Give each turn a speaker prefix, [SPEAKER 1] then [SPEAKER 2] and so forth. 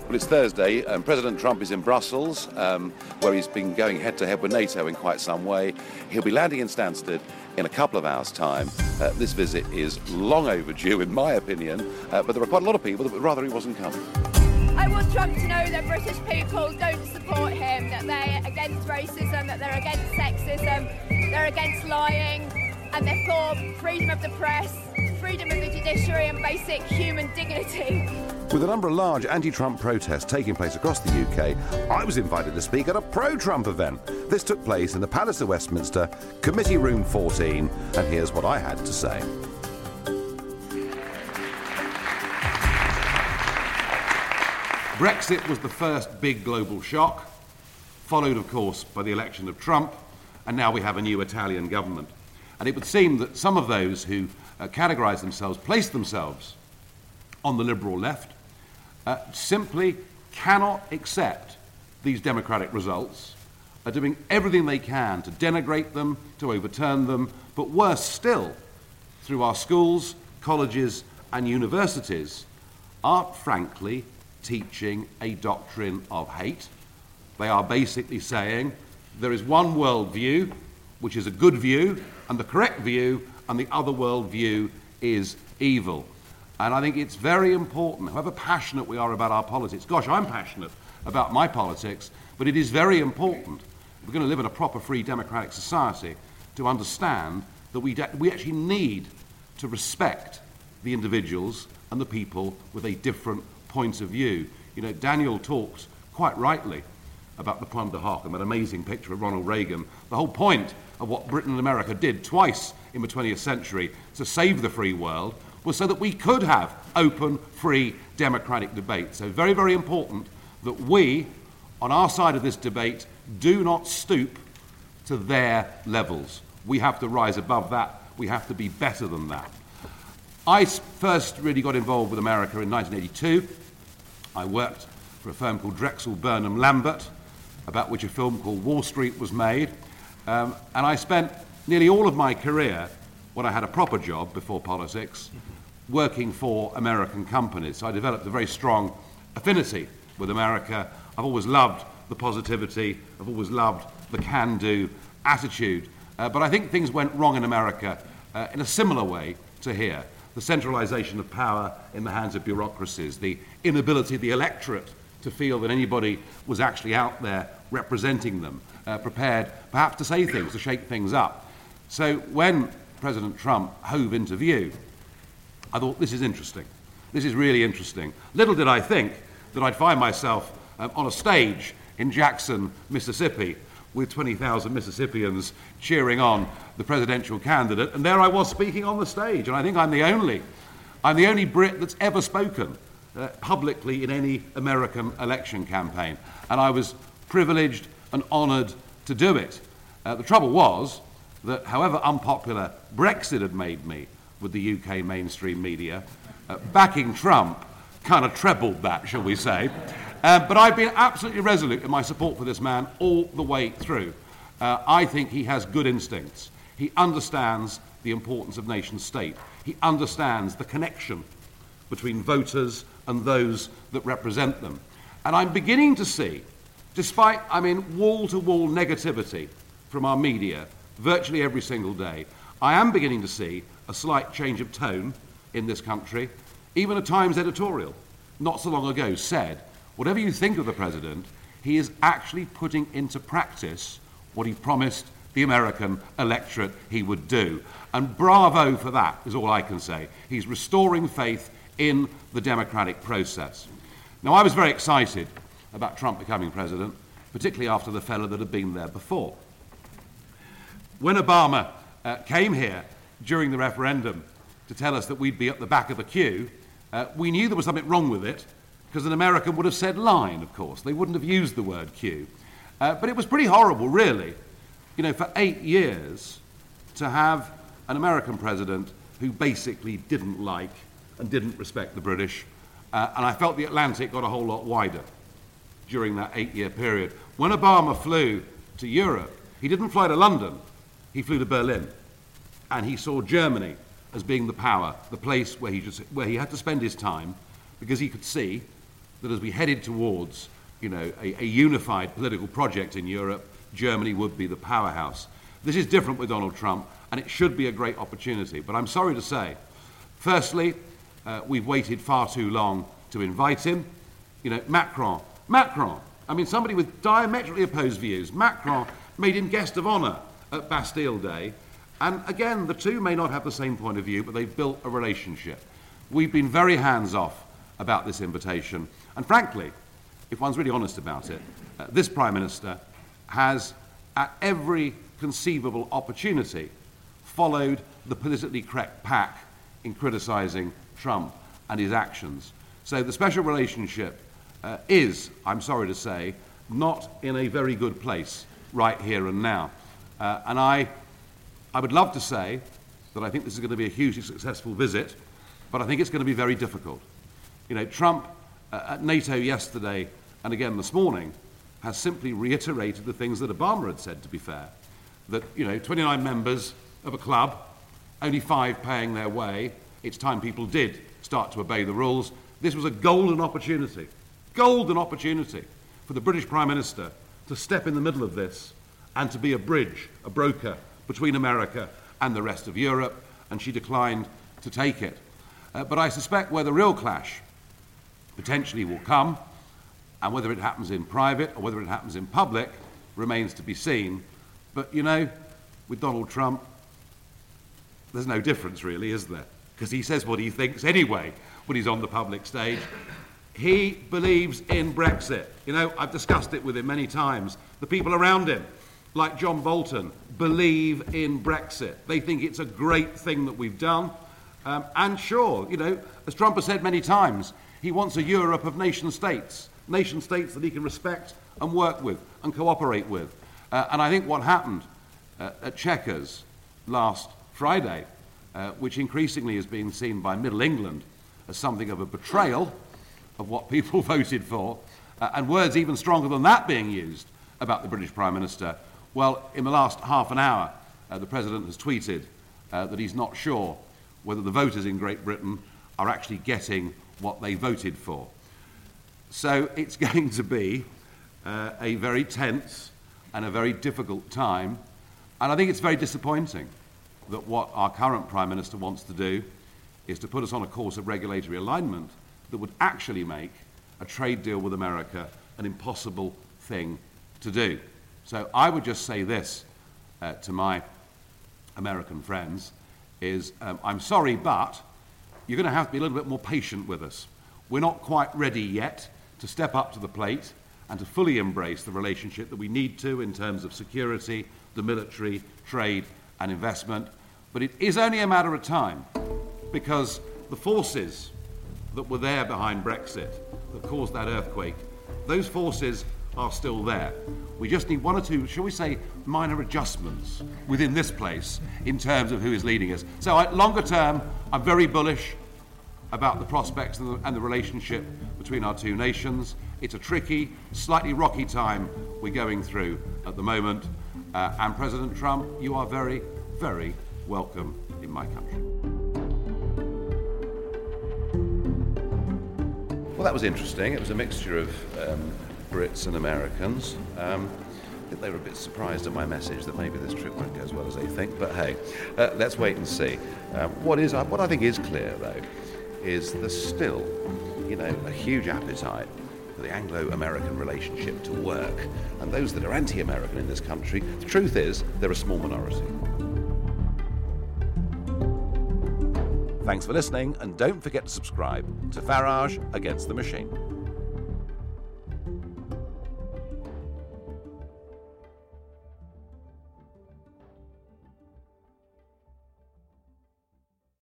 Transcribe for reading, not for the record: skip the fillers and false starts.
[SPEAKER 1] Well, it's Thursday, and President Trump is in Brussels, where he's been going head-to-head with NATO in quite some way. He'll be landing in Stansted in a couple of hours' time. This visit is long overdue, in my opinion, but there are quite a lot of people that would rather he wasn't coming.
[SPEAKER 2] I want Trump to know that British people don't support him, that they're against racism, that they're against sexism, they're against lying, and they're for freedom of the press, freedom of the judiciary and basic human dignity.
[SPEAKER 1] With a number of large anti-Trump protests taking place across the UK, I was invited to speak at a pro-Trump event. This took place in the Palace of Westminster, Committee Room 14, and here's what I had to say.
[SPEAKER 3] Brexit was the first big global shock, followed, of course, by the election of Trump, and now we have a new Italian government. And it would seem that some of those who categorise themselves, place themselves on the liberal left, simply cannot accept these democratic results, are doing everything they can to denigrate them, to overturn them, but worse still, through our schools, colleges and universities, are frankly teaching a doctrine of hate. They are basically saying there is one world view, which is a good view, and the correct view, and the other world view is evil. And I think it's very important, however passionate we are about our politics, gosh, I'm passionate about my politics, but it is very important, if we're going to live in a proper, free, democratic society, to understand that we actually need to respect the individuals and the people with a different point of view. You know, Daniel talked quite rightly about the Pomme de Hoc and that amazing picture of Ronald Reagan. The whole point of what Britain and America did twice in the 20th century to save the free world was so that we could have open, free, democratic debate. So very, very important that we, on our side of this debate, do not stoop to their levels. We have to rise above that. We have to be better than that. I first really got involved with America in 1982. I worked for a firm called Drexel Burnham Lambert, about which a film called Wall Street was made. And I spent nearly all of my career, when I had a proper job before politics, working for American companies. So I developed a very strong affinity with America. I've always loved the positivity. I've always loved the can-do attitude. But I think things went wrong in America in a similar way to here. The centralization of power in the hands of bureaucracies, the inability of the electorate to feel that anybody was actually out there representing them, prepared perhaps to say things, to shake things up. So when President Trump hove into view, I thought, this is interesting. This is really interesting. Little did I think that I'd find myself on a stage in Jackson, Mississippi, with 20,000 Mississippians cheering on the presidential candidate, and there I was speaking on the stage, and I think I'm the only Brit that's ever spoken publicly in any American election campaign, and I was privileged and honoured to do it. The trouble was that however unpopular Brexit had made me with the UK mainstream media, backing Trump kind of trebled that, shall we say. But I've been absolutely resolute in my support for this man all the way through. I think he has good instincts. He understands the importance of nation state. He understands the connection between voters and those that represent them. And I'm beginning to see, despite, wall-to-wall negativity from our media virtually every single day, I am beginning to see a slight change of tone in this country. Even a Times editorial, not so long ago, said, whatever you think of the president, he is actually putting into practice what he promised the American electorate he would do. And bravo for that, is all I can say. He's restoring faith in the democratic process. Now, I was very excited about Trump becoming president, particularly after the fellow that had been there before. When Obama came here during the referendum to tell us that we'd be at the back of the queue, we knew there was something wrong with it, because an American would have said line, of course. They wouldn't have used the word queue. But it was pretty horrible, really, for 8 years to have an American president who basically didn't like and didn't respect the British. And I felt the Atlantic got a whole lot wider during that 8-year period. When Obama flew to Europe, he didn't fly to London, he flew to Berlin. And he saw Germany as being the power, the place where he had to spend his time, because he could see that as we headed towards, a unified political project in Europe, Germany would be the powerhouse. This is different with Donald Trump, and it should be a great opportunity. But I'm sorry to say, firstly, we've waited far too long to invite him. Macron, somebody with diametrically opposed views. Macron made him guest of honour at Bastille Day. And again, the two may not have the same point of view, but they've built a relationship. We've been very hands-off about this invitation. And frankly, if one's really honest about it, this Prime Minister has, at every conceivable opportunity, followed the politically correct pack in criticising Trump and his actions. So the special relationship is, I'm sorry to say, not in a very good place right here and now. And I would love to say that I think this is going to be a hugely successful visit, but I think it's going to be very difficult. Trump at NATO yesterday and again this morning has simply reiterated the things that Obama had said, to be fair. That, 29 members of a club, only 5 paying their way. It's time people did start to obey the rules. This was a golden opportunity for the British Prime Minister to step in the middle of this and to be a bridge, a broker between America and the rest of Europe, and she declined to take it. But I suspect where the real clash potentially will come, and whether it happens in private or whether it happens in public remains to be seen. But, with Donald Trump, there's no difference really, is there? Because he says what he thinks anyway when he's on the public stage. He believes in Brexit. I've discussed it with him many times. The people around him, like John Bolton, believe in Brexit. They think it's a great thing that we've done. And sure, as Trump has said many times, he wants a Europe of nation states that he can respect and work with and cooperate with. And I think what happened at Chequers last Friday, which increasingly is being seen by Middle England as something of a betrayal of what people voted for, and words even stronger than that being used about the British Prime Minister. Well, in the last half an hour, the President has tweeted that he's not sure whether the voters in Great Britain are actually getting what they voted for. So it's going to be a very tense and a very difficult time, and I think it's very disappointing that what our current Prime Minister wants to do is to put us on a course of regulatory alignment that would actually make a trade deal with America an impossible thing to do. So I would just say this to my American friends, is I'm sorry, but you're going to have to be a little bit more patient with us. We're not quite ready yet to step up to the plate and to fully embrace the relationship that we need to in terms of security, the military, trade and investment. But it is only a matter of time, because the forces that were there behind Brexit, that caused that earthquake, those forces are still there. We just need one or two, shall we say, minor adjustments within this place in terms of who is leading us. So longer term, I'm very bullish about the prospects and the relationship between our two nations. It's a tricky, slightly rocky time we're going through at the moment. And President Trump, you are very, very welcome in my country.
[SPEAKER 1] Well, that was interesting. It was a mixture of Brits and Americans. I think they were a bit surprised at my message that maybe this trip won't go as well as they think, but hey, let's wait and see. What I think is clear, though, is there's still, a huge appetite for the Anglo-American relationship to work, and those that are anti-American in this country, the truth is, they're a small minority. Thanks for listening, and don't forget to subscribe to Farage Against the Machine.